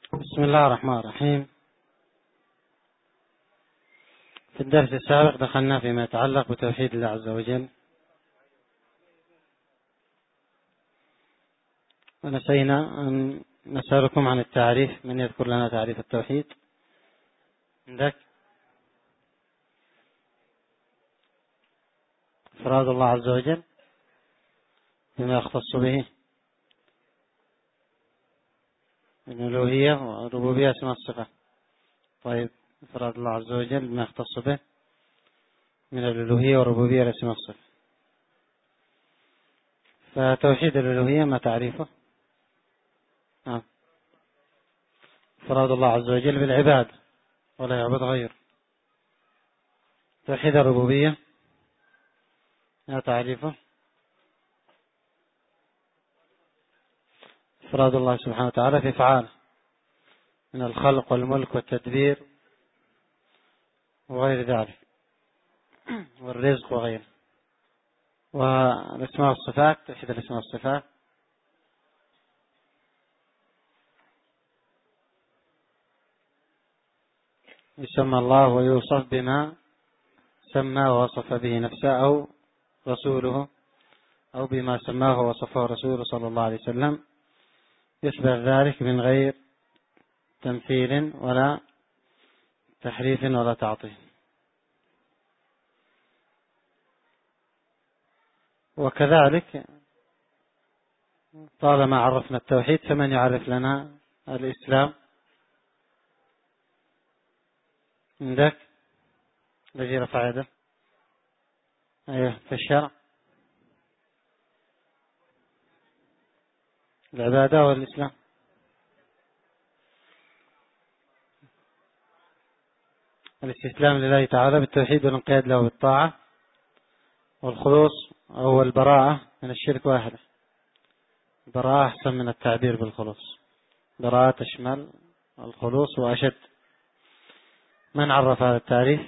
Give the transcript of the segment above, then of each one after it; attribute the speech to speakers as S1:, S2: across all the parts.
S1: بسم الله الرحمن الرحيم. في الدرس السابق دخلنا فيما يتعلق بتوحيد الله عز وجل، ونسينا أن نسألكم عن التعريف. من يذكر لنا تعريف التوحيد؟ عندك؟ إفراد الله عز وجل بما يختص به من الألوهية والربوبية اسمها الصفة. طيب، إفراد الله عز وجل بما يختص به من الألوهية والربوبية اسمها الصفة. فتوحيد الألوهية ما تعريفه؟ إفراد الله عز وجل بالعباد ولا يعبد غيره. توحيد الربوبية ما تعريفه؟ إفراد الله سبحانه وتعالى في أفعاله من الخلق والملك والتدبير وغير ذلك، والرزق وغيره. والاسماء والصفات، توحيد الاسماء والصفات يسمى الله ويوصف بما سمى ووصف به نفسه أو رسوله، أو بما سماه ووصفه رسوله صلى الله عليه وسلم، يثبت ذلك من غير تمثيل ولا تحريف ولا تعطيل. وكذلك طالما عرفنا التوحيد فمن يعرف لنا الإسلام؟ عندك الذي رفع يده؟ أيوه، في الشرع العبادة والإسلام. الاستسلام لله تعالى بالتوحيد والانقياد له بالطاعة، والخلوص أو البراءة من الشرك وأهله. البراءة أحسن من التعبير بالخلوص، براءة تشمل الخلوص وأشد. من عرف هذا التعريف؟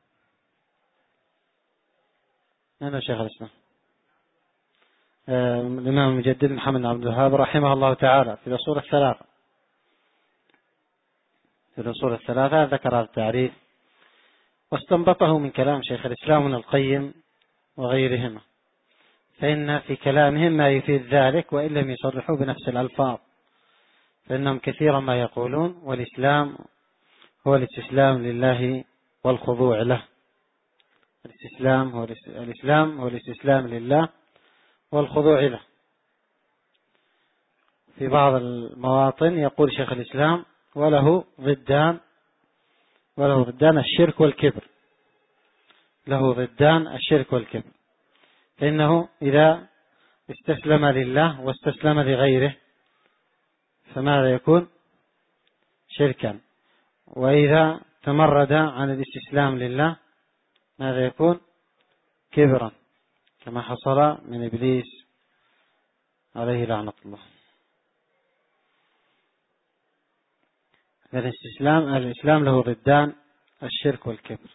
S1: أنا شيخ الإسلام الإمام المجدد محمد بن عبد الوهاب رحمه الله تعالى في الأصول الثلاثة. في الأصول الثلاثة ذكر هذا التعريف واستنبطه من كلام شيخ الإسلام ابن القيم وغيرهما، فإن في كلامهم ما يفيد ذلك وإن لم يصرحوا بنفس الألفاظ، فإنهم كثيرا ما يقولون والإسلام هو الاستسلام لله والخضوع له. الإسلام هو الاستسلام لله والخضوع له. في بعض المواطن يقول شيخ الإسلام وله ضدان الشرك والكبر، له ضدان الشرك والكبر، فإنه إذا استسلم لله واستسلم لغيره فماذا يكون؟ شركا. وإذا تمرد عن الاستسلام لله ماذا يكون؟ كبرا، كما حصل من إبليس عليه لعنة الله. الإسلام له ضدان الشرك والكبر.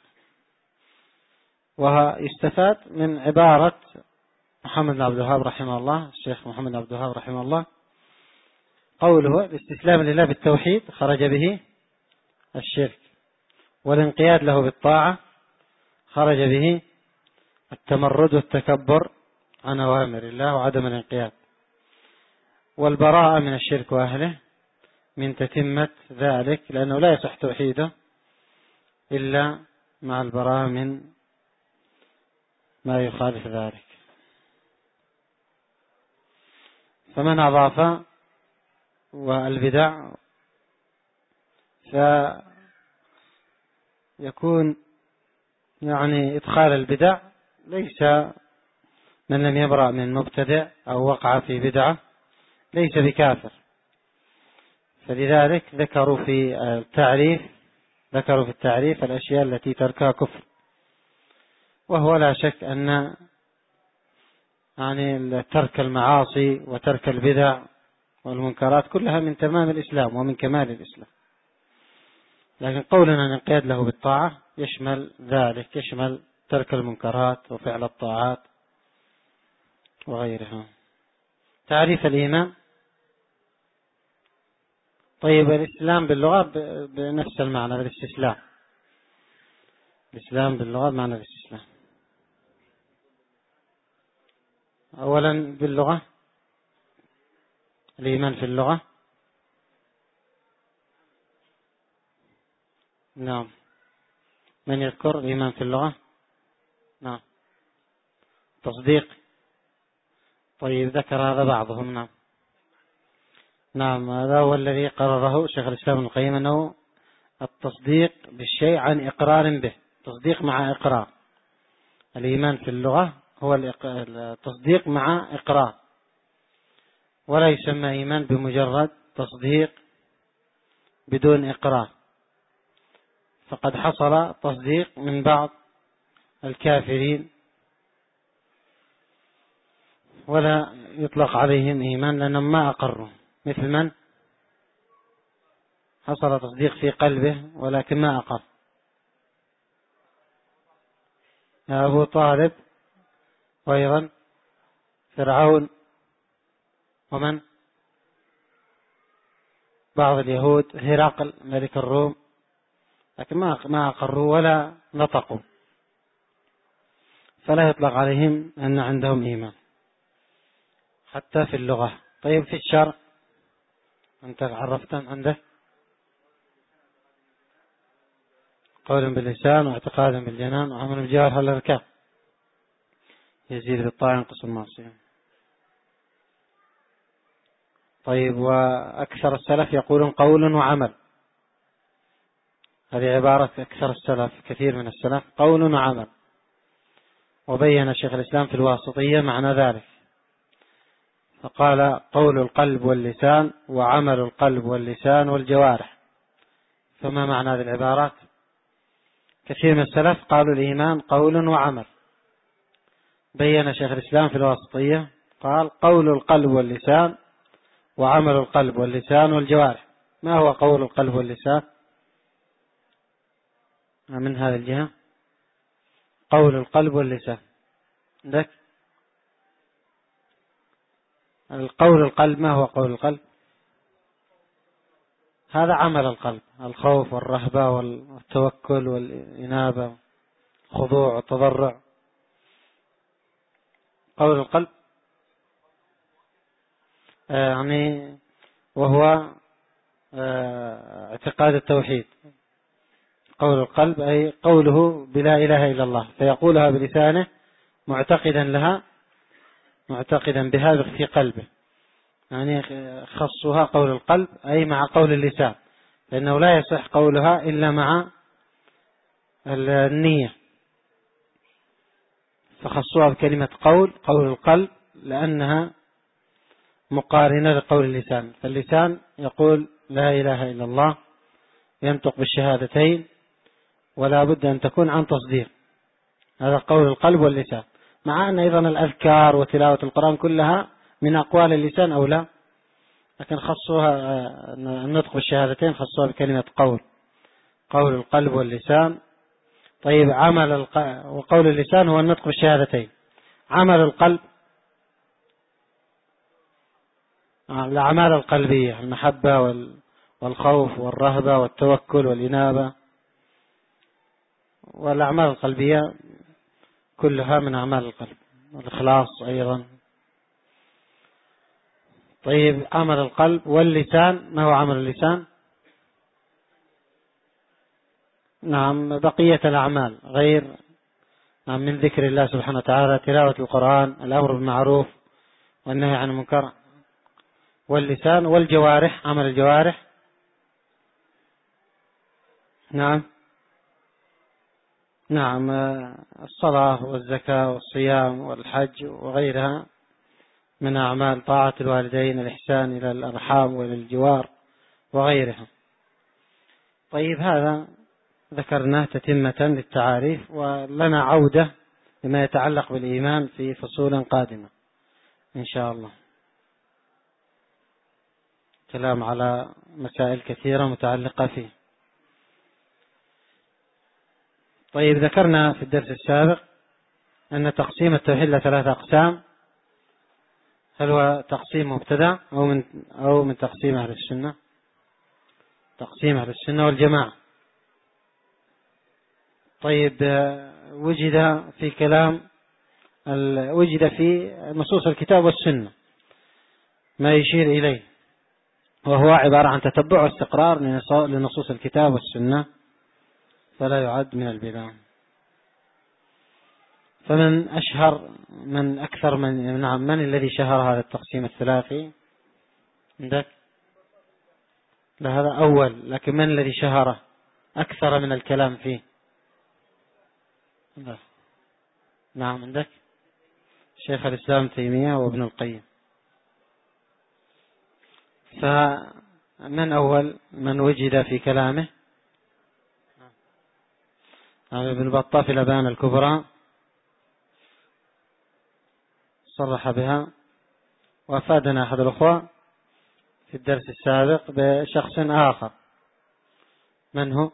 S1: ويستفاد من عبارة محمد بن عبد الوهاب رحمه الله، الشيخ محمد بن عبد الوهاب رحمه الله، قوله الاستسلام لله بالتوحيد خرج به الشرك، والانقياد له بالطاعة خرج به التمرد والتكبر عن أوامر الله وعدم الانقياد، والبراءة من الشرك وأهله من تتمة ذلك، لأنه لا يصح توحيده إلا مع البراءة من ما يخالف ذلك. فمن أضاف والبدع فيكون إدخال البدع ليس من لم يبرأ من مبتدع أو وقع في بدعة ليس بكافر. فلذلك ذكروا في التعريف الأشياء التي تركها كفر، وهو لا شك أن ترك المعاصي وترك البدع والمنكرات كلها من تمام الإسلام ومن كمال الإسلام. لكن قولنا ننقيد له بالطاعة يشمل ذلك، يشمل ترك المنكرات وفعل الطاعات وغيرها. تعريف الإيمان. طيب الإسلام باللغة بنفس المعنى بالاستسلام. الإسلام باللغة بمعنى الاستسلام. أولا باللغة الإيمان في اللغة. نعم. من يذكر الإيمان في اللغة؟ نعم. تصديق. طيب ذكر هذا بعضهم. نعم. نعم هذا هو الذي قرره شيخ الإسلام ابن القيم، أنه التصديق بالشيء عن إقرار به، تصديق مع إقرار. الإيمان في اللغة هو التصديق مع إقرار، ولا يسمى إيمان بمجرد تصديق بدون إقرار، فقد حصل تصديق من بعض الكافرين ولا يطلق عليهم إيمان لأنهم ما أقروا، مثل من حصل تصديق في قلبه ولكن ما أقر. أبو طالب، وأيضا فرعون، ومن بعض اليهود، هرقل ملك الروم، لكن ما أقروا ولا نطقوا، فلا يطلق عليهم أن عندهم إيمان حتى في اللغة. طيب في الشرع أنت عرفت عندك قول باللسان واعتقاد بالجنان وعمل بالجوارح والأركان، يزيد بالطاعة ينقص المعصية. طيب وأكثر السلف يقولون قول وعمل، هذه عبارة أكثر السلف، كثير من السلف قول وعمل، وبين شيخ الإسلام في الواسطية معنى ذلك، فقال قول القلب واللسان وعمل القلب واللسان والجوارح. فما معنى هذه العبارات؟ كثير من السلف قالوا الإيمان قول وعمل، بين شيخ الإسلام في الواسطية قال قول القلب واللسان وعمل القلب واللسان والجوارح. ما هو قول القلب واللسان من هذه الجهة؟ قول القلب واللسان عندك القول القلب، ما هو قول القلب؟ هذا عمل القلب، الخوف والرهبة والتوكل والإنابة، الخضوع والتضرع. قول القلب يعني وهو اعتقاد التوحيد. قول القلب أي قوله بلا إله إلا الله، فيقولها بلسانه معتقدا لها، معتقدا بها في قلبه، يعني خصها قول القلب أي مع قول اللسان، لأنه لا يصح قولها إلا مع النية، فخصوها بكلمة قول القلب لأنها مقارنة لقول اللسان. فاللسان يقول لا إله إلا الله، ينطق بالشهادتين، ولا بد أن تكون عن تصديق، هذا قول القلب واللسان. مع أن أيضا الأذكار وتلاوة القرآن كلها من أقوال اللسان أو لا، لكن خصوها النطق بالشهادتين، خصوها بكلمة قول القلب واللسان. طيب وقول اللسان هو النطق بالشهادتين. عمل القلب الأعمال القلبية، المحبة والخوف والرهبة والتوكل والإنابة، والأعمال القلبية كلها من أعمال القلب، والإخلاص أيضا. طيب عمل القلب واللسان، ما هو عمل اللسان؟ نعم بقية الأعمال غير من ذكر الله سبحانه وتعالى، تلاوة القرآن، الأمر بالمعروف والنهي عن المنكر. واللسان والجوارح، عمل الجوارح. نعم الصلاة والزكاة والصيام والحج وغيرها من أعمال طاعة الوالدين، الإحسان إلى الأرحام وللجوار وغيرها. طيب هذا ذكرناه تتمة للتعاريف، ولنا عودة لما يتعلق بالإيمان في فصول قادمة إن شاء الله، كلام على مسائل كثيرة متعلقة فيه. طيب ذكرنا في الدرس السابق أن تقسيم التوحيد لثلاثة أقسام. هل هو تقسيم مبتدع أو من تقسيم أهل السنة؟ تقسيم أهل السنة والجماعة. طيب وجد في نصوص الكتاب والسنة ما يشير إليه، وهو عبارة عن تتبع واستقرار لنصوص الكتاب والسنة، فلا يعد من البدع. من الذي شهر هذا التقسيم الثلاثي عندك؟ لا، هذا أول، لكن من الذي شهره أكثر من الكلام فيه؟ لا. نعم، عندك شيخ الإسلام تيمية وابن القيم. فمن أول من وجد في كلامه؟ ابن بطة في الأبان الكبرى صرح بها، وأفادنا أحد الأخوة في الدرس السابق بشخص آخر. من هو؟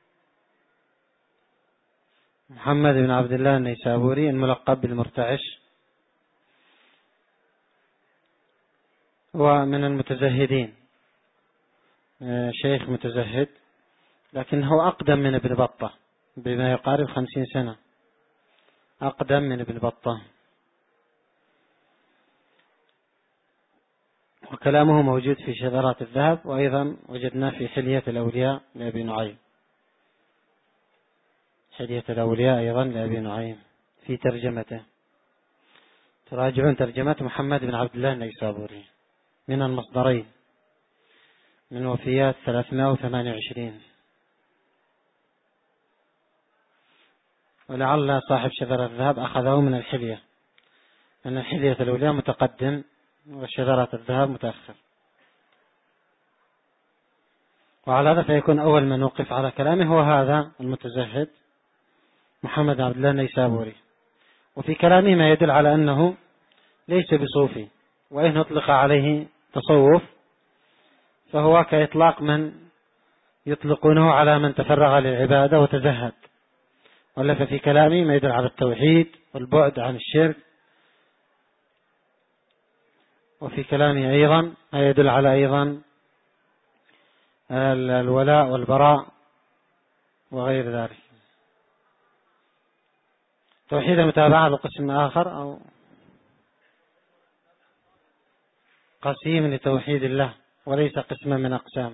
S1: محمد بن عبد الله النيسابوري الملقب بالمرتعش، ومن المتزهدين، شيخ متزهد، لكنه أقدم من ابن بطة بما يقارب 50 سنة، أقدم من ابن بطة. وكلامه موجود في شذرات الذهب، وأيضا وجدناه في حلية الأولياء لأبي نعيم، حلية الأولياء أيضا لأبي نعيم في ترجمته. تراجعون ترجمة محمد بن عبد الله النيسابوري من المصدرين، من وفيات 328. ولعل صاحب شذرة الذهب أخذه من الحلية، أن حلية الأولياء متقدم وشذرات الذهب متأخر. وعلى هذا فيكون أول من وقف على كلامه هو هذا المتزهد محمد بن عبد الله النيسابوري. وفي كلامه ما يدل على أنه ليس بصوفي، وإن أطلق عليه تصوف فهو كإطلاق من يطلقونه على من تفرغ للعبادة وتزهد. ولف في كلامه ما يدل على التوحيد والبعد عن الشرك، وفي كلامه أيضا ما يدل على أيضا الولاء والبراء وغير ذلك. توحيد المتابعة لقسم آخر، أو قسيم لتوحيد الله وليس قسما من أقسام.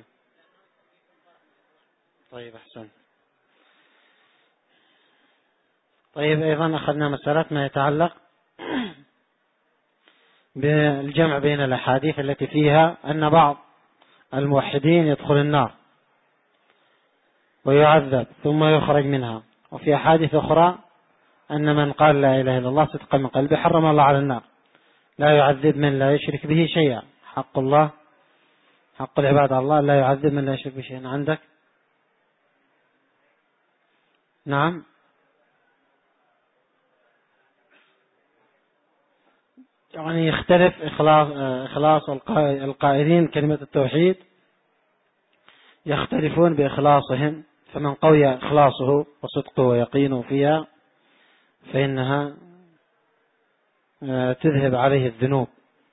S1: طيب، أحسن. طيب، أيضا أخذنا مسألة ما يتعلق بالجمع بين الأحاديث التي فيها أن بعض الموحدين يدخل النار ويعذب ثم يخرج منها، وفي أحاديث أخرى أن من قال لا إله إلا الله صدقا من قلبه حرم الله على النار، لا يعذب من لا يشرك به شيئا. حق الله، حق العباد على الله لا يعذب من لا يشرك به شيئا. عندك؟ نعم، يعني يختلف إخلاص القائلين كلمة التوحيد، يختلفون بإخلاصهم. فمن قوي إخلاصه وصدقه ويقينه فيها فإنها تذهب عليه الذنوب.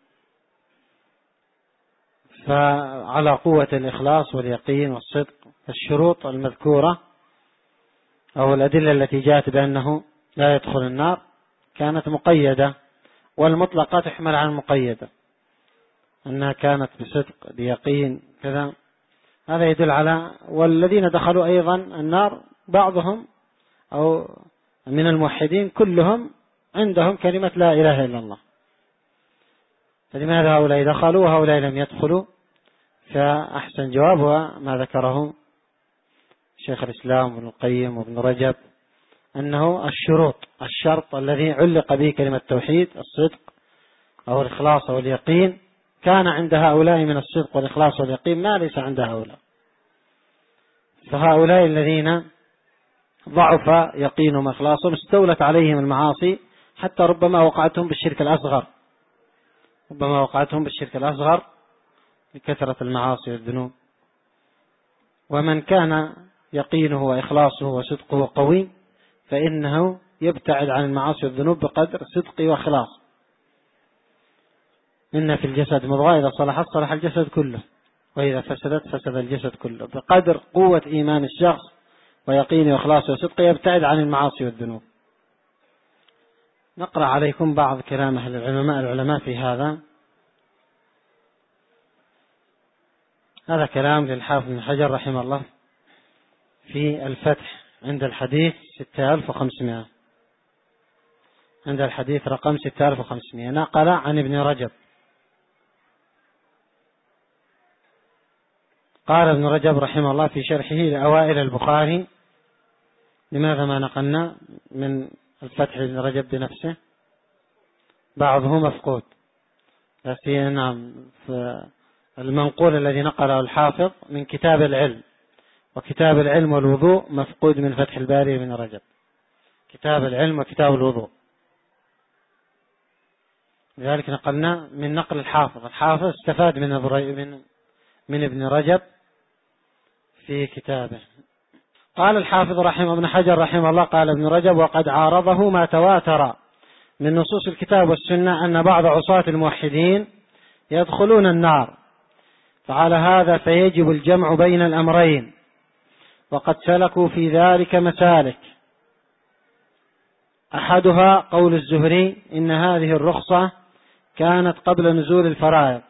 S1: فعلى قوة الإخلاص واليقين والصدق الشروط المذكورة أو الأدلة التي جاءت بأنه لا يدخل النار كانت مقيدة، والمطلقة تحمل عن المقيدة، أنها كانت بصدق بيقين كذا. هذا يدل على، والذين دخلوا أيضا النار بعضهم أو من الموحدين كلهم عندهم كلمة لا إله إلا الله، فلماذا هؤلاء دخلوا وهؤلاء لم يدخلوا؟ فأحسن جواب هو ما ذكره شيخ الإسلام وابن القيم وابن رجب، أنه الشرط الذي علق به كلمة التوحيد الصدق أو الإخلاص أو اليقين كان عند هؤلاء من الصدق والإخلاص واليقين ما ليس عند هؤلاء. فهؤلاء الذين ضعف يقينهم وإخلاصهم استولت عليهم المعاصي، حتى ربما وقعتهم بالشرك الأصغر لكثرة المعاصي والذنوب. ومن كان يقينه وإخلاصه وصدقه قوي فإنه يبتعد عن المعاصي والذنوب بقدر صدقه وإخلاصه. إن في الجسد مضغة إذا صلحت صلح الجسد كله، وإذا فسدت فسد الجسد كله. بقدر قوة إيمان الشخص ويقينه وإخلاصه وصدقه يبتعد عن المعاصي والذنوب. نقرأ عليكم بعض كلام أهل العلماء في هذا. هذا كلام للحافظ بن حجر رحمه الله في الفتح عند الحديث 6500، عند الحديث رقم 6500. نقل عن ابن رجب قال ابن رجب رحمه الله في شرحه لأوائل البخاري. لماذا ما نقلنا من الفتح ابن رجب بنفسه؟ بعضه مفقود، لكن نعم المنقول الذي نقله الحافظ من كتاب العلم، وكتاب العلم والوضوء مفقود من فتح الباري ابن رجب، كتاب العلم وكتاب الوضوء. لذلك نقلنا من نقل الحافظ. الحافظ استفاد من ابن رجب في كتابه. قال الحافظ رحمه ابن حجر رحمه الله قال ابن رجب: وقد عارضه ما تواتر من نصوص الكتاب والسنة أن بعض عصاة الموحدين يدخلون النار، فعلى هذا فيجب الجمع بين الأمرين، وقد سلكوا في ذلك مسالك. أحدها قول الزهري: إن هذه الرخصة كانت قبل نزول الفرائض،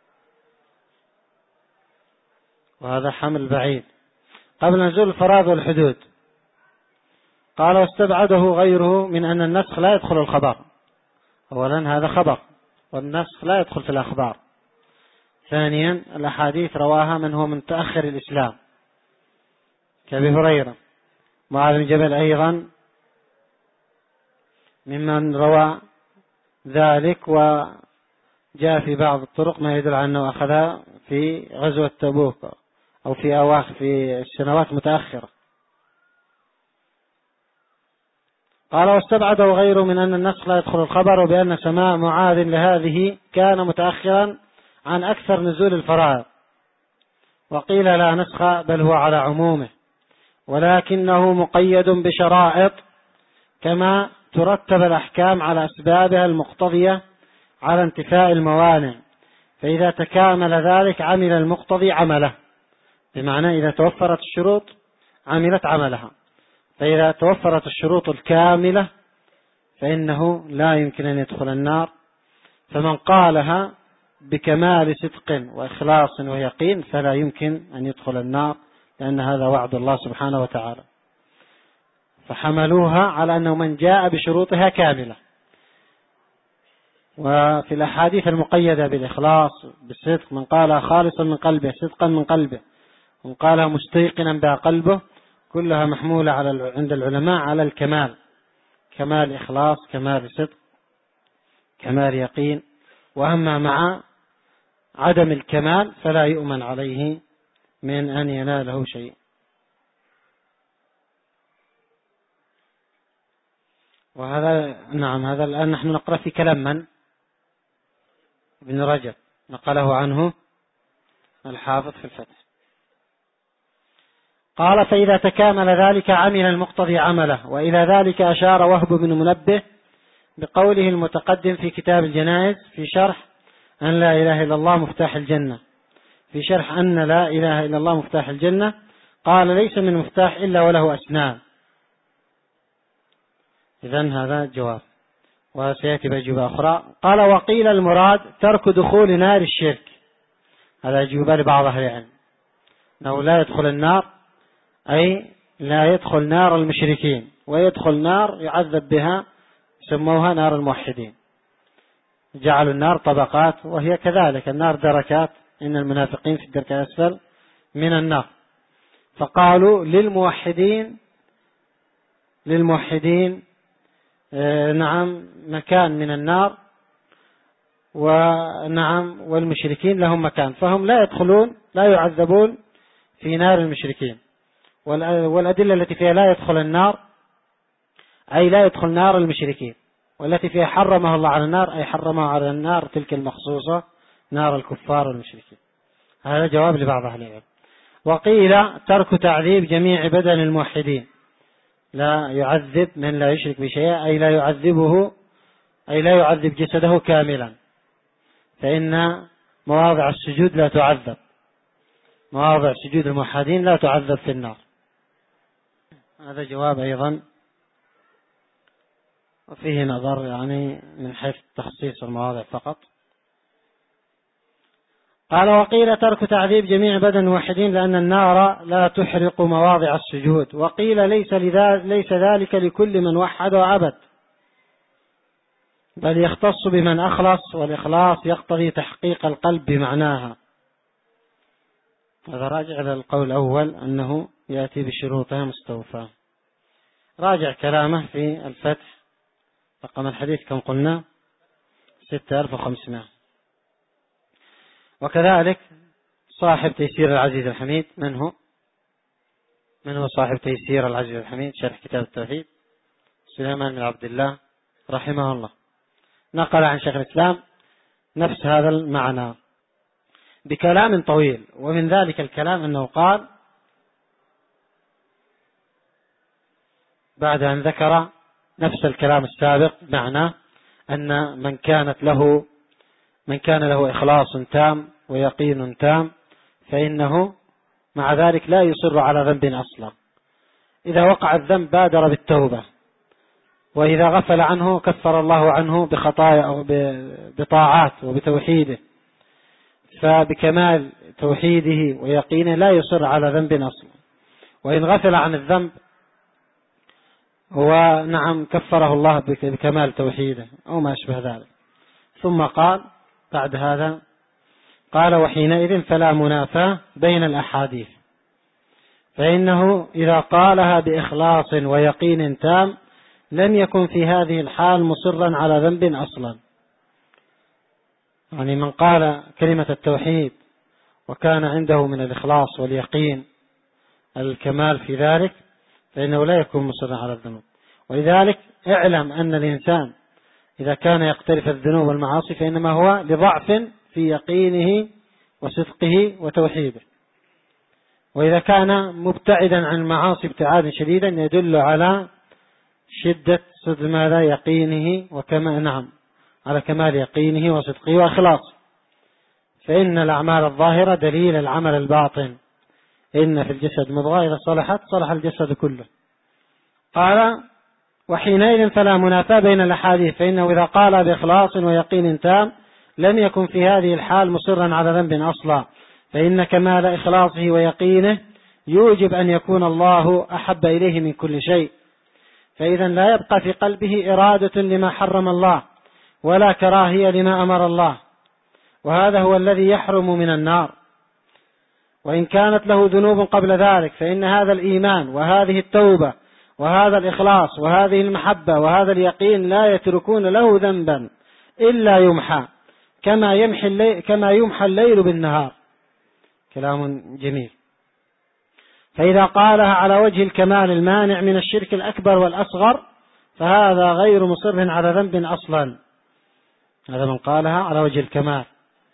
S1: وهذا حمل بعيد، قبل نزول الفرائض والحدود. قال: واستبعده غيره من أن النسخ لا يدخل الخبر. أولا هذا خبر، والنسخ لا يدخل في الأخبار. ثانيا الأحاديث رواها من هو من تأخر الإسلام كأبي هريرة. معاذ بن جبل أيضا ممن روى ذلك، وجاء في بعض الطرق ما يدل على أنه أخذها في غزوة تبوك أو في أواخر في السنوات متأخرة. قال: واستبعده غيره من أن النسخ لا يدخل الخبر، وبأن سماع معاذ لهذه كان متأخرا عن أكثر نزول الفرائض. وقيل لا نسخ، بل هو على عمومه، ولكنه مقيد بشرائط، كما ترتب الأحكام على أسبابها المقتضية على انتفاء الموانع، فإذا تكامل ذلك عمل المقتضي عمله، بمعنى إذا توفرت الشروط عملت عملها، فإذا توفرت الشروط الكاملة فإنه لا يمكن أن يدخل النار. فمن قالها بكمال صدق وإخلاص ويقين فلا يمكن أن يدخل النار، لأن هذا وعد الله سبحانه وتعالى. فحملوها على أنه من جاء بشروطها كاملة. وفي الأحاديث المقيدة بالإخلاص بالصدق: من قال خالصا من قلبه صدقا من قلبه، من قال مستيقنا بها قلبه، كلها محمولة عند العلماء على الكمال، كمال إخلاص، كمال صدق، كمال يقين. وأما مع عدم الكمال فلا يؤمن عليه من أن يناله شيء. وهذا نعم، هذا الآن نحن نقرأ في كلام من؟ ابن رجب، نقله عنه الحافظ في الفتح. قال: فإذا تكامل ذلك عمل المقتضي عمله. وإلى ذلك أشار وهب بن منبه بقوله المتقدم في كتاب الجنائز في شرح أن لا إله إلا الله مفتاح الجنة، في شرح أن لا إله إلا الله مفتاح الجنة، قال: ليس من مفتاح إلا وله أسنان. إذن هذا جواب، وسيأتي بأجوبة أخرى. قال: وقيل المراد ترك دخول نار الشرك. هذا أجوبة لبعض أهل العلم، أنه لا يدخل النار أي لا يدخل نار المشركين، ويدخل نار يعذب بها، سموها نار الموحدين. جعلوا النار طبقات، وهي كذلك، النار دركات، إن المنافقين في الدرك الأسفل من النار. فقالوا للموحدين نعم مكان من النار، ونعم والمشركين لهم مكان، فهم لا يدخلون، لا يعذبون في نار المشركين. والأدلة التي فيها لا يدخل النار أي لا يدخل نار المشركين، والتي فيها حرمها الله على النار أي حرمها على النار تلك المخصوصة، نار الكفار والمشركين. هذا جواب لبعض أهل العلم. وقيل ترك تعذيب جميع بدن الموحدين، لا يعذب من لا يشرك بشيء، أي لا يعذبه، أي لا يعذب جسده كاملا، فإن مواضع السجود لا تعذب، مواضع سجود الموحدين لا تعذب في النار. هذا جواب أيضا وفيه نظر يعني من حيث تخصيص المواضع فقط. قال وقيل ترك تعذيب جميع بدن الموحدين لأن النار لا تحرق مواضع السجود، وقيل ليس ذلك لكل من وحد وعبد، بل يختص بمن أخلص، والإخلاص يقتضي تحقيق القلب بمعناها. هذا راجع للقول الأول أنه يأتي بشروطها مستوفاة. راجع كلامه في الفتح، رقم الحديث كم قلنا 6500. وكذلك صاحب تيسير العزيز الحميد. من هو صاحب تيسير العزيز الحميد شرح كتاب التوحيد؟ سليمان بن عبد الله رحمه الله، نقل عن شيخ الإسلام نفس هذا المعنى بكلام طويل. ومن ذلك الكلام أنه قال بعد أن ذكر نفس الكلام السابق، معنى أن من كان له إخلاص تام ويقين تام فإنه مع ذلك لا يصر على ذنب أصلا. إذا وقع الذنب بادر بالتوبة، وإذا غفل عنه كفر الله عنه بخطايا أو بطاعات وبتوحيده، فبكمال توحيده ويقينه لا يصر على ذنب أصلا. وإن غفل عن الذنب هو نعم كفره الله بكمال توحيده أو ما أشبه ذلك. ثم قال بعد هذا، قال وحينئذ فلا منافاة بين الأحاديث، فإنه إذا قالها بإخلاص ويقين تام لم يكن في هذه الحال مصرا على ذنب أصلا. يعني من قال كلمة التوحيد وكان عنده من الإخلاص واليقين الكمال في ذلك فإنه لا يكون مصرا على الذنوب. ولذلك اعلم أن الإنسان إذا كان يقترف الذنوب والمعاصي فإنما هو لضعف في يقينه وصدقه وتوحيده. وإذا كان مبتعدا عن المعاصي ابتعادا شديدا يدل على شدة صدق ماذا يقينه على كمال يقينه وصدقه وإخلاصه. فإن الأعمال الظاهرة دليل العمل الباطن. إن في الجسد مضغة إذا صلحت صلح الجسد كله. قال وحينئذ فلا منافاة بين الأحاديث، فإنه إذا قال بإخلاص ويقين تام لم يكن في هذه الحال مصرا على ذنب أصلا، فإن كمال إخلاصه ويقينه يوجب أن يكون الله أحب إليه من كل شيء، فإذا لا يبقى في قلبه إرادة لما حرم الله ولا كراهية لما أمر الله، وهذا هو الذي يحرم من النار. وإن كانت له ذنوب قبل ذلك فإن هذا الإيمان وهذه التوبة وهذا الإخلاص وهذه المحبة وهذا اليقين لا يتركون له ذنبا إلا يمحى كما يمحى الليل بالنهار. كلام جميل. فإذا قالها على وجه الكمال المانع من الشرك الأكبر والأصغر فهذا غير مصر على ذنب أصلا. هذا من قالها على وجه الكمال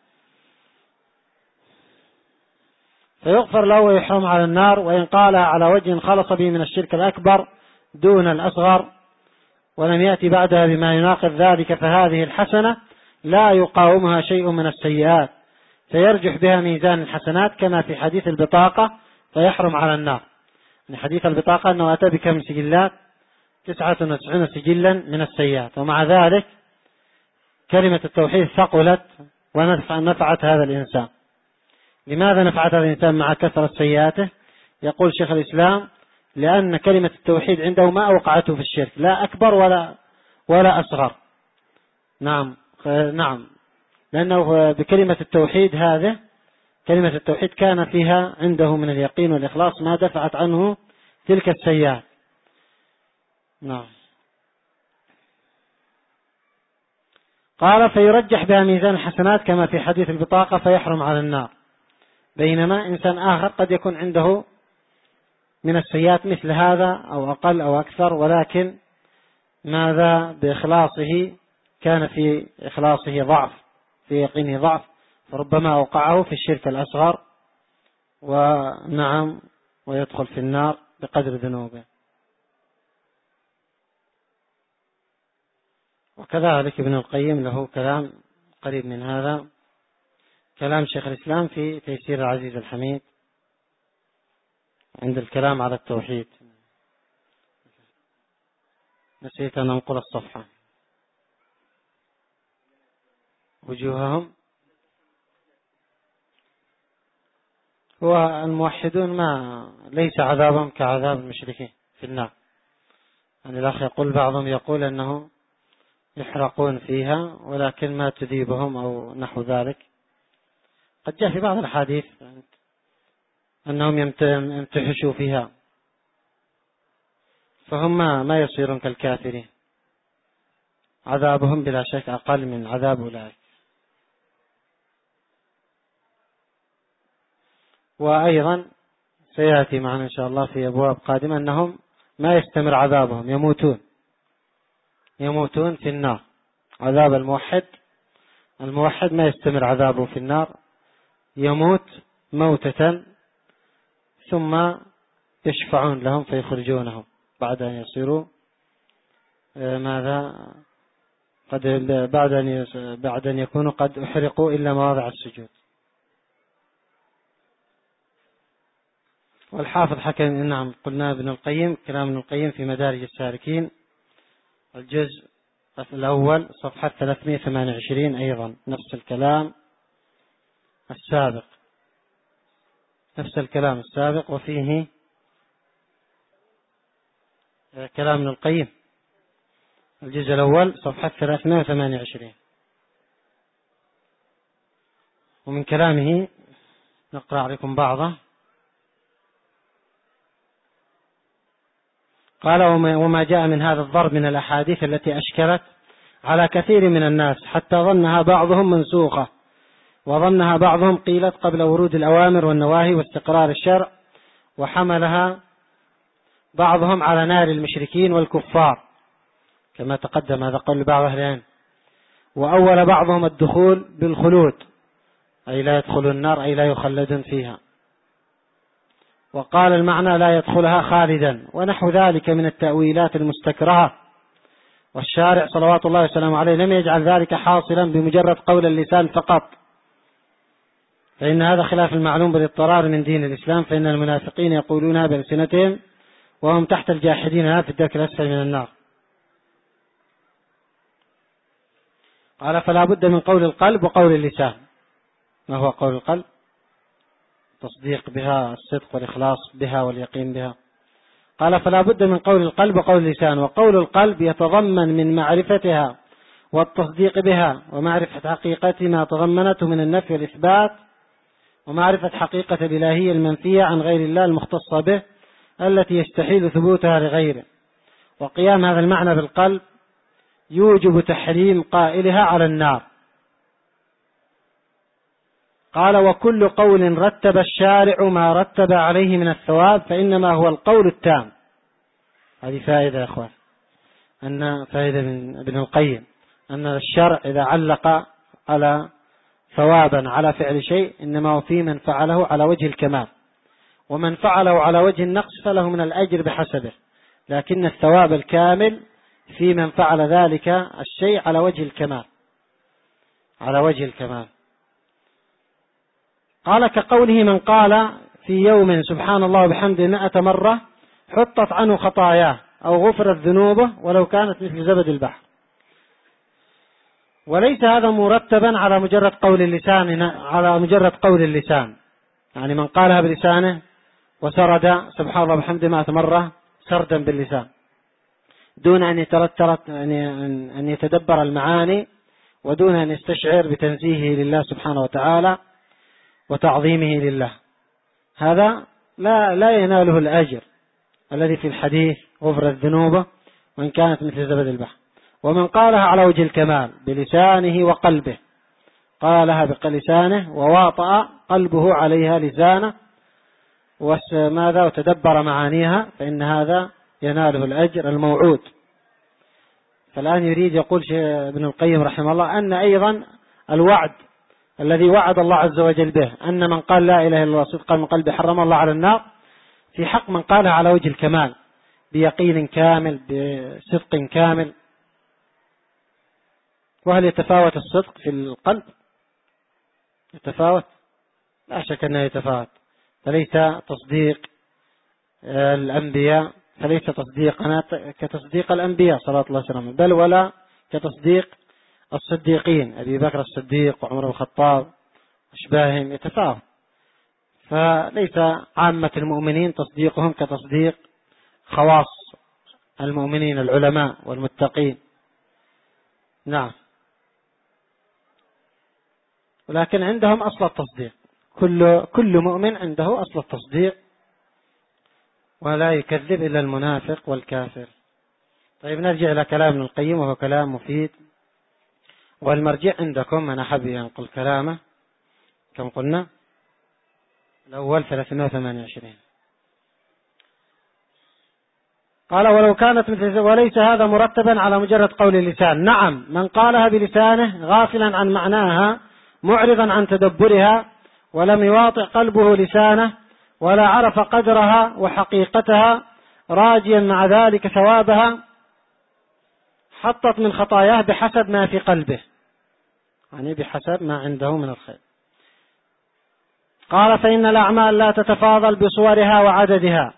S1: فيغفر له ويحرم على النار. وإن قالها على وجه خلص به من الشرك الأكبر دون الأصغر ولم يأتي بعدها بما يناقض ذلك فهذه الحسنة لا يقاومها شيء من السيئات فيرجح بها ميزان الحسنات، كما في حديث البطاقة فيحرم على النار. من حديث البطاقة أنه أتى بكم سجلات 99 سجلا من السيئات، ومع ذلك كلمة التوحيد ثقلت ونفعت هذا الإنسان. لماذا نفعت هذا الإنسان مع كثرة سيئاته؟ يقول شيخ الإسلام لأن كلمة التوحيد عنده ما أوقعته في الشرك، لا أكبر ولا أصغر. نعم لأنه بكلمة التوحيد كلمة التوحيد كان فيها عنده من اليقين والإخلاص ما دفعت عنه تلك السيئات. نعم. قال فيرجح بها ميزان الحسنات كما في حديث البطاقة فيحرم على النار. بينما إنسان آخر قد يكون عنده من السيئات مثل هذا أو أقل أو أكثر، ولكن ماذا بإخلاصه كان في إخلاصه ضعف، في يقينه ضعف، فربما أوقعه في الشرك الأصغر ويدخل في النار بقدر ذنوبه. وكذلك ابن القيم له كلام قريب من هذا، كلام شيخ الإسلام في تيسير العزيز الحميد عند الكلام على التوحيد. نسيت أن أنقل الصفحة. وجوههم والموحدون ما ليس عذابهم كعذاب المشركين في النار. يعني الأخ يقول بعضهم يقول أنه يحرقون فيها ولكن ما تذيبهم أو نحو ذلك. قد جاء في بعض الحديث أنهم يمتحشوا فيها فهم ما يصيرون كالكافرين، عذابهم بلا شك أقل من عذاب أولئك. وأيضا سيأتي معنا إن شاء الله في أبواب قادمة أنهم ما يستمر عذابهم، يموتون في النار. عذاب الموحد ما يستمر عذابه في النار، يموت موتة ثم يشفعون لهم فيخرجونهم بعد أن يصيروا بعد أن يكونوا قد أحرقوا إلا مواضع السجود. والحافظ حكى نعم قلنا ابن القيم، كلام ابن القيم في مدارج السالكين الجزء الأول صفحة 328 أيضا نفس الكلام السابق وفيه كلام ابن القيم الجزء الأول صفحة 328. ومن كلامه نقرأ عليكم بعضه. قال: وما جاء من هذا الضرب من الأحاديث التي أشكلت على كثير من الناس حتى ظنها بعضهم منسوخة، وظنها بعضهم قيلت قبل ورود الأوامر والنواهي واستقرار الشرع، وحملها بعضهم على نار المشركين والكفار كما تقدم، هذا قول بعض أهل العلم. وأول بعضهم الدخول بالخلود، أي لا يدخل النار أي لا يخلدون فيها، وقال المعنى لا يدخلها خالدا، ونحو ذلك من التأويلات المستكرهة. والشارع صلوات الله وسلامه عليه لم يجعل ذلك حاصلا بمجرد قول اللسان فقط، فإن هذا خلاف المعلوم بالاضطرار من دين الإسلام، فإن المنافقين يقولونها بألسنتهم وهم تحت الجاحدين في الدرك الأسفل من النار. قال: فلا بد من قول القلب وقول اللسان. ما هو قول القلب؟ تصديق بها، الصدق والإخلاص بها واليقين بها. قال: فلا بد من قول القلب وقول اللسان. وقول القلب يتضمن من معرفتها والتصديق بها ومعرفة حقيقة ما تضمنته من النفي والإثبات، ومعرفة حقيقة الإلهية المنفية عن غير الله المختصة به التي يستحيل ثبوتها لغيره. وقيام هذا المعنى بالقلب يوجب تحريم قائلها على النار. قال: وكل قول رتب الشارع ما رتب عليه من الثواب فإنما هو القول التام. هذه فائدة يا أخوان، أن فائدة من ابن القيم أن الشرع إذا علق على ثوابا على فعل شيء إنما هو في من فعله على وجه الكمال، ومن فعله على وجه النقص فله من الأجر بحسبه، لكن الثواب الكامل في من فعل ذلك الشيء على وجه الكمال. قال: كقوله من قال في يوم سبحان الله وبحمده 100 مرة حطت عنه خطاياه أو غفرت ذنوبه ولو كانت مثل زبد البحر. وليس هذا مرتبا على مجرد قول اللسان، يعني من قالها بلسانه وسرد سبحان الله وبحمده 100 مرة سردا باللسان دون أن يتدبر المعاني ودون أن يستشعر بتنزيهه لله سبحانه وتعالى وتعظيمه لله، هذا لا يناله الأجر الذي في الحديث غفر الذنوب وإن كانت مثل زبد البحر. ومن قالها على وجه الكمال بلسانه وقلبه، قالها بلسانه وواطأ قلبه عليها لسانه وتدبر معانيها، فإن هذا يناله الأجر الموعود. فالآن يريد يقول ابن القيم رحمه الله أن أيضا الوعد الذي وعد الله عز وجل به أن من قال لا إله إلا الله صدقا من قلبه حرم الله على النار، في حق من قالها على وجه الكمال بيقين كامل بصدق كامل. وهل يتفاوت الصدق في القلب؟ يتفاوت، لا شك أنه يتفاوت، فليس تصديق الأنبياء فليس تصديقنا كتصديق الأنبياء صلى الله عليه وسلم، بل ولا كتصديق الصديقين أبي بكر الصديق وعمر بن الخطاب أشباههم يتفاوت. فليس عامة المؤمنين تصديقهم كتصديق خواص المؤمنين العلماء والمتقين. نعم، ولكن عندهم أصل التصديق، كل مؤمن عنده أصل التصديق، ولا يكذب إلا المنافق والكافر. طيب نرجع إلى كلام ابن القيم وهو كلام مفيد، والمرجع عندكم من أحب ينقل كلامه كم قلنا الأول 328. قال ولو كانت مثل، وليس هذا مرتبا على مجرد قول اللسان. نعم، من قالها بلسانه غافلا عن معناها معرضا عن تدبرها ولم يواطئ قلبه لسانه ولا عرف قدرها وحقيقتها راجيا مع ذلك ثوابها حطت من خطاياه بحسب ما في قلبه، يعني بحسب ما عنده من الخير. قال فإن الأعمال لا تتفاضل بصورها وعددها،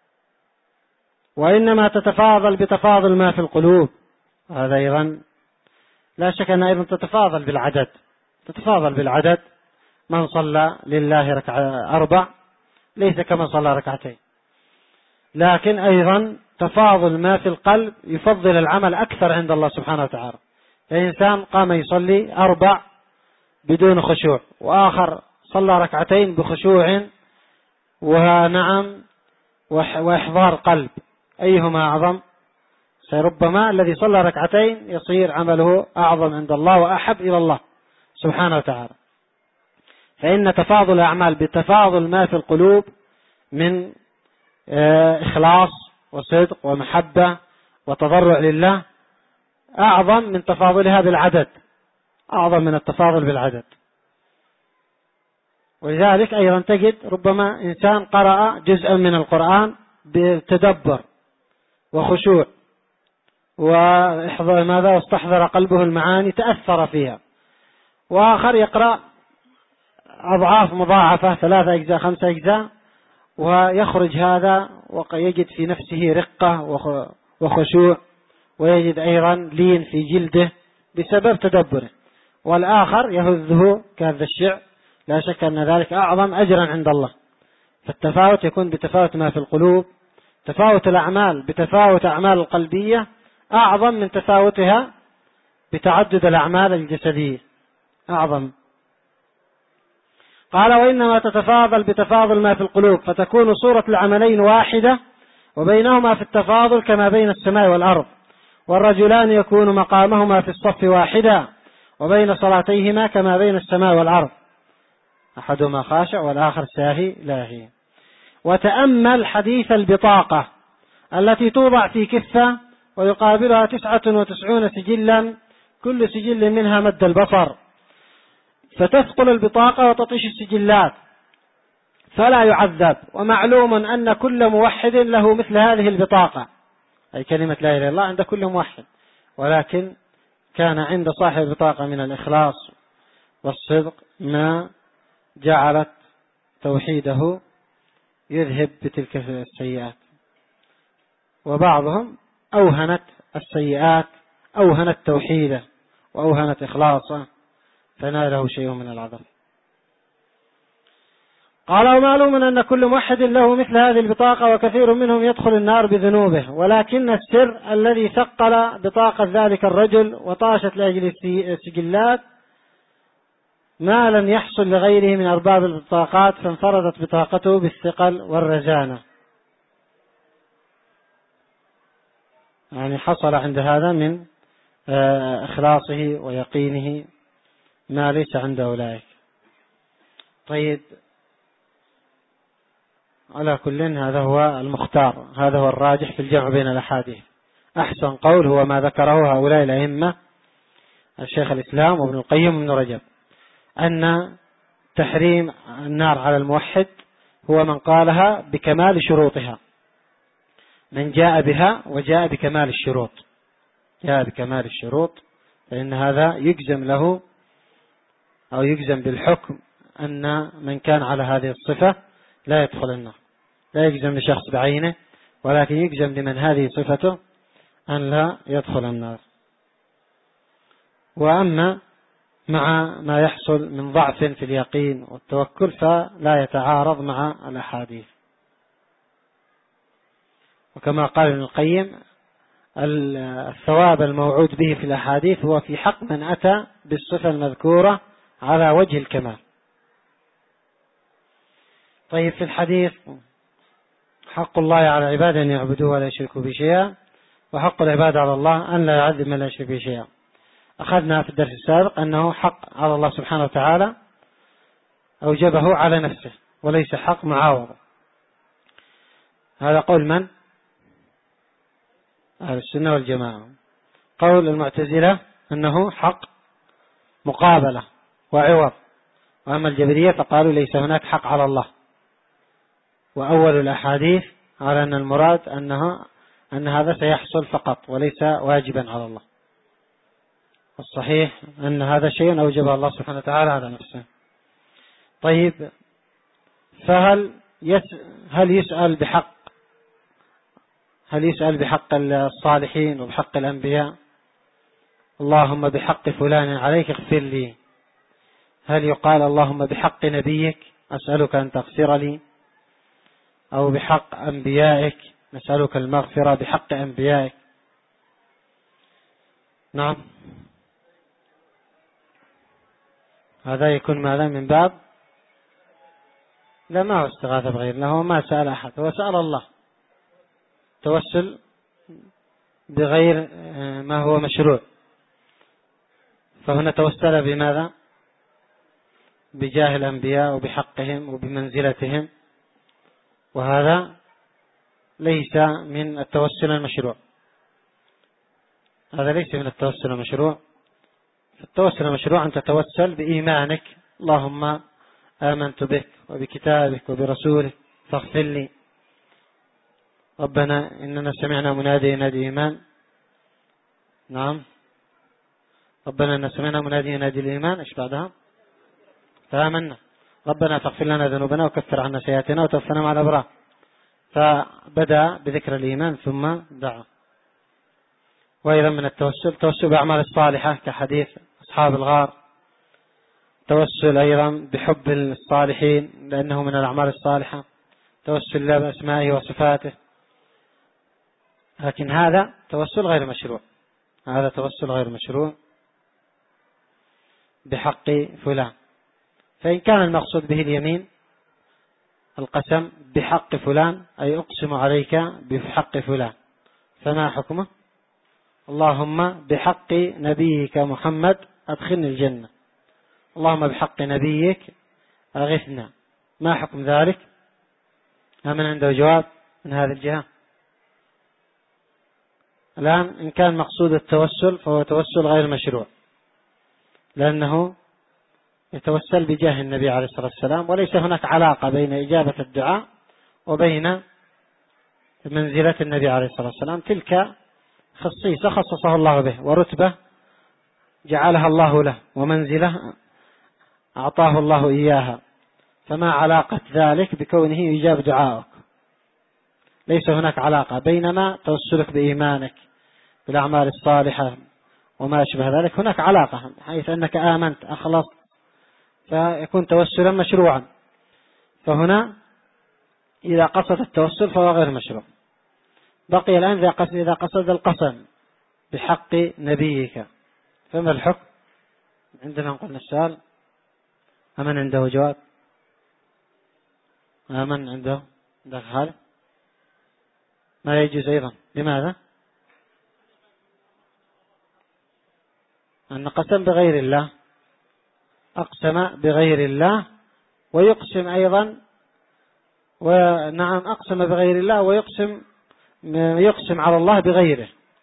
S1: وإنما تتفاضل بتفاضل ما في القلوب. هذا أيضا لا شك أنها أيضا تتفاضل بالعدد، تتفاضل بالعدد. من صلى لله ركعة 4 ليس كمن صلى ركعتين، لكن أيضا تفاضل ما في القلب يفضل العمل أكثر عند الله سبحانه وتعالى. الإنسان قام يصلي 4 بدون خشوع، وآخر صلى ركعتين بخشوع ونعم وإحضار قلب، أيهما أعظم؟ ربما الذي صلى ركعتين يصير عمله أعظم عند الله وأحب إلى الله سبحانه وتعالى. فإن تفاضل الأعمال بتفاضل ما في القلوب من إخلاص وصدق ومحبة وتضرع لله أعظم من تفاضلها بالعدد، أعظم من التفاضل بالعدد. ولذلك أيضا تجد ربما إنسان قرأ جزءا من القرآن بتدبر وخشوع وإحضار ماذا واستحضر قلبه المعاني تأثر فيها، وآخر يقرأ أضعاف مضاعفة 3 أجزاء 5 أجزاء ويخرج هذا ويجد في نفسه رقة وخشوع، ويجد أيضا لين في جلده بسبب تدبره، والآخر يهذه كهذا الشعر. لا شك أن ذلك أعظم أجرا عند الله. فالتفاوت يكون بتفاوت ما في القلوب، تفاوت الأعمال بتفاوت أعمال القلبية أعظم من تفاوتها بتعدد الأعمال الجسدية، أعظم. قال وإنما تتفاضل بتفاضل ما في القلوب، فتكون صورة العملين واحدة وبينهما في التفاضل كما بين السماء والأرض، والرجلان يكون مقامهما في الصف واحدا وبين صلاتيهما كما بين السماء والأرض، أحدهما خاشع والآخر ساهي لاهي. وتأمل حديث البطاقة التي توضع في كفة ويقابلها 99 سجلا كل سجل منها مد البصر، فتثقل البطاقة وتطيش السجلات فلا يعذب. ومعلوم أن كل موحد له مثل هذه البطاقة، أي كلمة لا إله إلا الله عند كل موحد، ولكن كان عند صاحب البطاقة من الإخلاص والصدق ما جعلت توحيده يذهب بتلك السيئات. وبعضهم أوهنت السيئات، أوهنت توحيده وأوهنت إخلاصه فناله شيء من العذاب. قال ومعلوم أن كل موحد له مثل هذه البطاقة وكثير منهم يدخل النار بذنوبه، ولكن السر الذي ثقل بطاقة ذلك الرجل وطاشت لأجل السجلات ما لم يحصل لغيره من أرباب البطاقات، فانفردت بطاقته بالثقل والرزانة. يعني حصل عند هذا من إخلاصه ويقينه ما ليس عند أولئك. طيب، على كل هذا هو المختار، هذا هو الراجح في الجمع بين الأحاديث. أحسن قول هو ما ذكره هؤلاء الأئمة الشيخ الإسلام وابن القيم وابن رجب، أن تحريم النار على الموحد هو من قالها بكمال شروطها، من جاء بها وجاء بكمال الشروط، جاء بكمال الشروط، فإن هذا يجزم له أو يجزم بالحكم أن من كان على هذه الصفة لا يدخل النار. لا يجزم لشخص بعينه، ولكن يجزم لمن هذه صفته أن لا يدخل النار. وأما مع ما يحصل من ضعف في اليقين والتوكل فلا يتعارض مع الأحاديث. وكما قال ابن القيم الثواب الموعود به في الأحاديث هو في حق من أتى بالصفة المذكورة على وجه الكمال. طيب، في الحديث حق الله على العباد أن يعبدوه ولا يشركوا به شيئا، وحق العباد على الله أن لا يعذب من لا يشرك به شيئا. أخذنا في الدرس السابق أنه حق على الله سبحانه وتعالى أوجبه على نفسه وليس حق معاوضة. هذا قول من؟ أهل السنة والجماعة. قول المعتزلة أنه حق مقابلة وعوض. وأما الجبرية فقالوا ليس هناك حق على الله. وأول الأحاديث على أن المراد أن هذا سيحصل فقط وليس واجبا على الله. الصحيح أن هذا شيء أوجبه الله سبحانه وتعالى على نفسه. طيب، فهل يسأل بحق الصالحين وبحق الأنبياء؟ اللهم بحق فلان عليك اغفر لي. هل يقال اللهم بحق نبيك أسألك أن تغفر لي؟ أو بحق أنبيائك نسألك المغفرة بحق أنبيائك؟ نعم، هذا يكون ماذا من باب؟ لا، ما هو استغاثة بغير الله، هو ما سأل أحد، هو سأل الله. توسل بغير ما هو مشروع. فهنا توسل بماذا؟ بجاه الأنبياء وبحقهم وبمنزلتهم، وهذا ليس من التوسل المشروع. هذا ليس من التوسل المشروع. التوسل المشروع أن تتوسل بإيمانك، اللهم آمنت بك وبكتابك وبرسولك فاغفر لي. ربنا إننا سمعنا منادي ينادي إيمان. نعم، ربنا إننا سمعنا منادي ينادي الإيمان. إيش بعدها؟ فآمنا. ربنا فاغفر لنا ذنوبنا وكفر عنا سيئاتنا وتوفنا مع الأبرار. فبدأ بذكر الإيمان ثم دعا. وأيضا من التوسل بأعمال الصالحة كحديث أصحاب الغار. توسل أيضا بحب الصالحين لأنه من الأعمال الصالحة. توسل الله بأسمائه وصفاته. لكن هذا توسل غير مشروع. هذا توسل غير مشروع بحق فلان. فإن كان المقصود به اليمين، القسم بحق فلان أي أقسم عليك بحق فلان، فما حكمه؟ اللهم بحق نبيك محمد أدخلني الجنة، اللهم بحق نبيك أغثنا. ما حكم ذلك؟ أمن عنده جواب من هذه الجهة؟ الآن إن كان مقصود التوسل فهو توسل غير مشروع، لأنه يتوسل بجاه النبي عليه الصلاة والسلام، وليس هناك علاقة بين إجابة الدعاء وبين منزلة النبي عليه الصلاة والسلام. تلك خصيصة خصصه الله به، ورتبة جعلها الله له، ومنزلة أعطاه الله إياها، فما علاقة ذلك بكونه يجاب دعائك؟ ليس هناك علاقة. بينما توسلك بإيمانك بالأعمال الصالحة وما أشبه ذلك هناك علاقة، حيث أنك آمنت أخلصت، فيكون توسلا مشروعا. فهنا إذا قصد التوسل فهو غير مشروع. بقي الآن إذا قصد القسم بحق نبيك فما الحكم؟ عندما قلنا السؤال أمن عنده جواب؟ أمن عنده حال؟ ما يجوز أيضا. لماذا؟ أن قسم بغير الله، أقسم بغير الله ويقسم أيضا، ونعم أقسم بغير الله ويقسم على الله بغيره،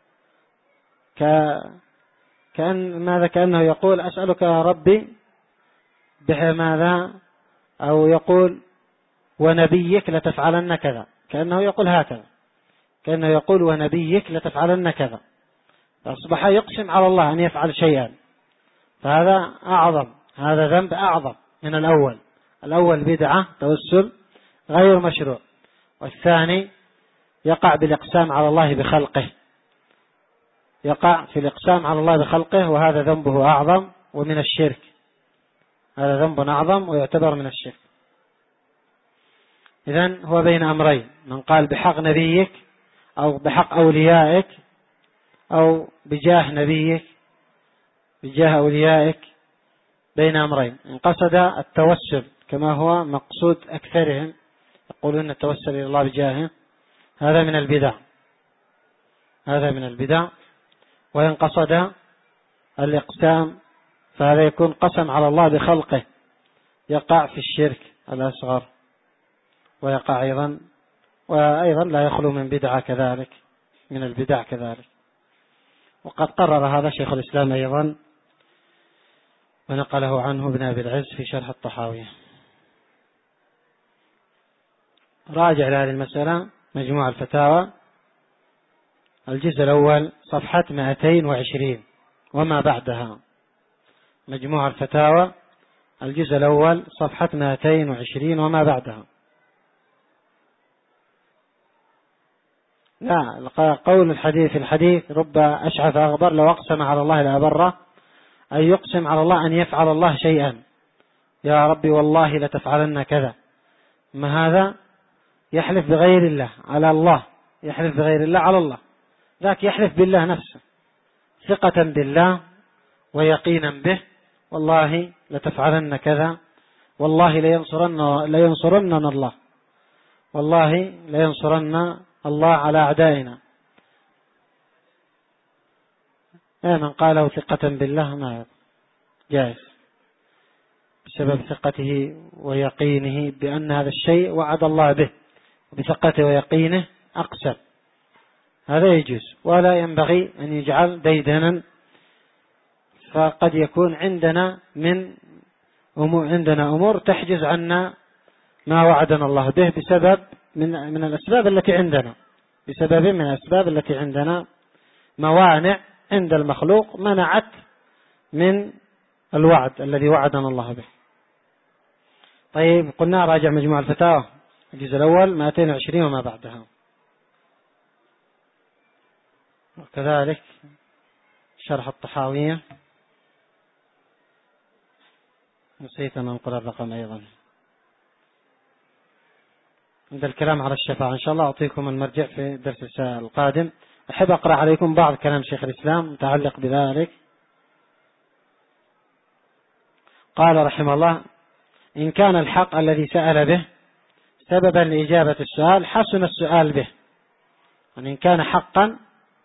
S1: كأنه يقول أسألك يا ربي بماذا، أو يقول ونبيك لتفعلن كذا، كأنه يقول هكذا، كأنه يقول ونبيك لتفعلن كذا، فأصبح يقسم على الله أن يفعل شيئا، فهذا أعظم، هذا ذنب أعظم من الأول. الأول بدعة توسل غير مشروع، والثاني يقع بالإقسام على الله بخلقه، يقع في الإقسام على الله بخلقه، وهذا ذنبه أعظم ومن الشرك، هذا ذنب أعظم ويعتبر من الشرك. إذن هو بين أمرين، من قال بحق نبيك أو بحق أوليائك أو بجاه نبيك بجاه أوليائك، بين أمرين. إن قصد التوسل كما هو مقصود أكثرهم، يقولون التوسل إلى الله بجاهه، هذا من البدع، هذا من البدع. وإن قصد الإقسام فهذا يكون قسم على الله بخلقه، يقع في الشرك الأصغر، ويقع وأيضا لا يخلو من بدعة كذلك، من البدع كذلك. وقد قرر هذا شيخ الإسلام أيضا، ونقله عنه ابن أبي العز في شرح الطحاوية. راجع لهذه المسألة مجموع الفتاوى الجزء الأول صفحة 220 وما بعدها. مجموع الفتاوى الجزء الأول صفحة 220 وما بعدها. لا، قول الحديث رب أشعث أغبر لو أقسم على الله لأبره، أي يقسم على الله أن يفعل الله شيئا، يا ربي والله لتفعلن كذا. ما هذا يحلف بغير الله على الله، يحلف بغير الله على الله، ذاك يحلف بالله نفسه ثقة بالله ويقينا به، والله لتفعلن كذا، والله لينصرننا الله، والله لينصرن الله على أعدائنا. من قاله ثقة بالله ما جائز، بسبب ثقته ويقينه بأن هذا الشيء وعد الله به، بثقته ويقينه أقسم، هذا يجوز، ولا ينبغي أن يجعل ديدنا. فقد يكون عندنا أمور تحجز عنا ما وعدنا الله به بسبب من الأسباب التي عندنا، بسبب من الأسباب التي عندنا موانع عند المخلوق منعت من الوعد الذي وعدنا الله به. طيب، قلنا راجع مجموع الفتاوى الجزء الأول 220 وما بعدها، وكذلك شرح الطحاوية، نسيت أن أنقل الرقم أيضا. عند الكلام على الشفاعة إن شاء الله أعطيكم المرجع في الدرس القادم. أحب أقرأ عليكم بعض كلام شيخ الإسلام متعلق بذلك. قال رحمه الله: إن كان الحق الذي سأل به سببا لإجابة السؤال حسن السؤال به. يعني إن كان حقا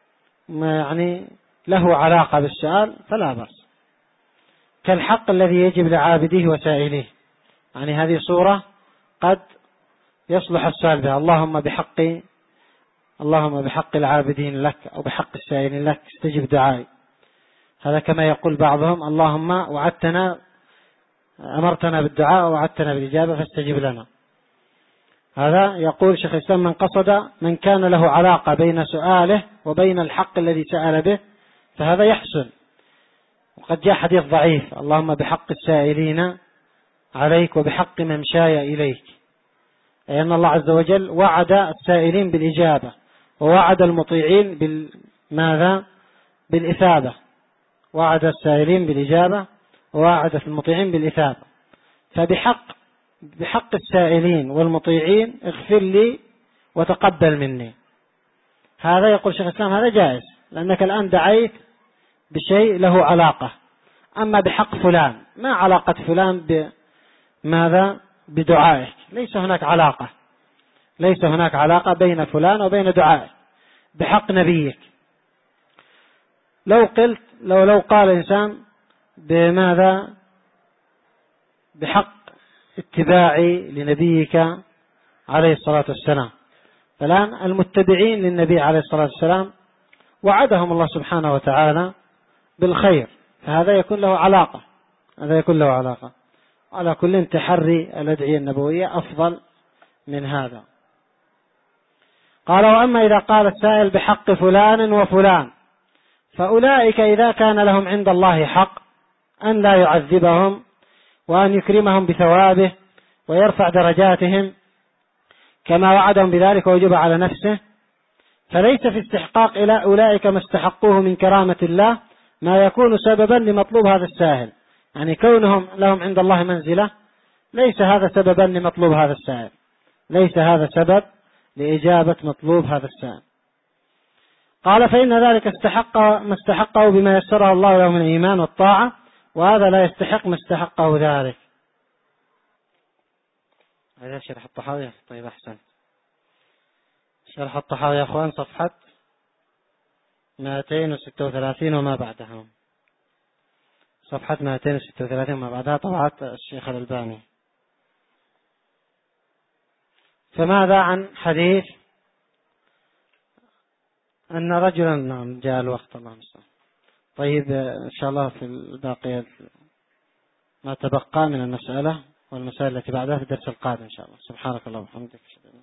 S1: له علاقة بالسؤال فلا بأس، كالحق الذي يجب لعابده وسائليه. يعني هذه صورة قد يصلح السؤال بها: اللهم بحق العابدين لك أو بحق السائلين لك استجب دعائي. هذا كما يقول بعضهم: اللهم أمرتنا بالدعاء ووعدتنا بالإجابة فاستجب لنا. هذا يقول شيخ الإسلام: من كان له علاقة بين سؤاله وبين الحق الذي سأل به فهذا يحسن. وقد جاء حديث ضعيف: اللهم بحق السائلين عليك وبحق ممشاي إليك، أي أن الله عز وجل وعد السائلين بالإجابة، ووعد المطيعين بالإثابة. وعد السائلين بالإجابة ووعد المطيعين بالإثابة. فبحق السائلين والمطيعين اغفر لي وتقبل مني. هذا يقول شيخ الإسلام هذا جائز، لأنك الآن دعيت بشيء له علاقة. أما بحق فلان، ما علاقة فلان بدعائك؟ ليس هناك علاقة بين فلان وبين دعائك. بحق نبيك، لو قال إنسان بحق اتباعي لنبيك عليه الصلاة والسلام، فالآن المتبعين للنبي عليه الصلاة والسلام وعدهم الله سبحانه وتعالى بالخير، فهذا يكون له علاقة. على كل تحري الأدعية النبوية أفضل من هذا. قال: وأما إذا قال السائل بحق فلان وفلان فأولئك إذا كان لهم عند الله حق أن لا يعذبهم وأن يكرمهم بثوابه ويرفع درجاتهم، كما وعدهم بذلك ووجب على نفسه، فليس في استحقاق إلى أولئك ما استحقوه من كرامة الله ما يكون سببا لمطلوب هذا السائل. يعني كونهم لهم عند الله منزلة ليس هذا سببا لمطلوب هذا السائل، ليس هذا سبب لإجابة مطلوب هذا السائل. قال فإن ذلك استحق ما استحقه بما يسره الله له من الإيمان والطاعة، وهذا لا يستحق ما استحقه ذلك. هذا شرح الطحاوية. طيب أحسن. شرح الطحاوية يا أخوان صفحة 236 وما بعدها، صفحة 236 وما بعدها، طبعات الشيخ الألباني. فماذا عن حديث أن رجلا، نعم جاء الوقت الله المستعان. طيب إن شاء الله في الباقي ما تبقى من المسألة والمسائل التي بعدها في الدرس القادم إن شاء الله. سبحانك اللهم وبحمدك.